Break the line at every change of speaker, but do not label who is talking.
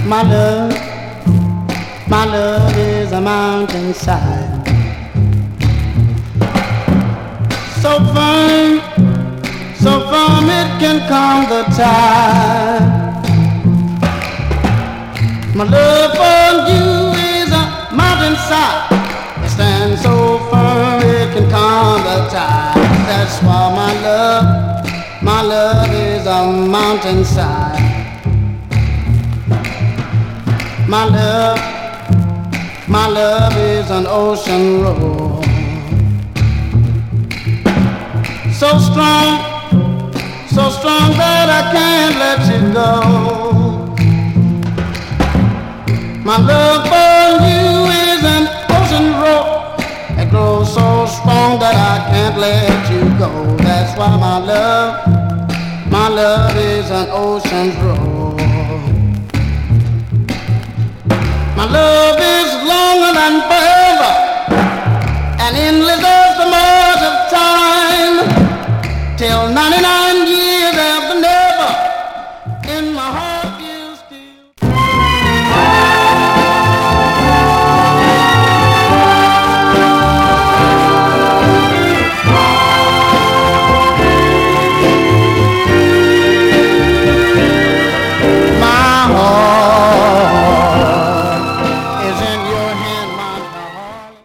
My love is a mountainside, so firm it can calm the tide. My love for you is a mountainside, it stands so firm it can calm the tide. That's why my love is a mountainside. My love is an ocean roar, so strong that I can't let you go. My love for you is an ocean roar, it grows so strong that I can't let you go. That's why my love is an ocean roar. My love is longer than forever, and endless as the march of time, till 90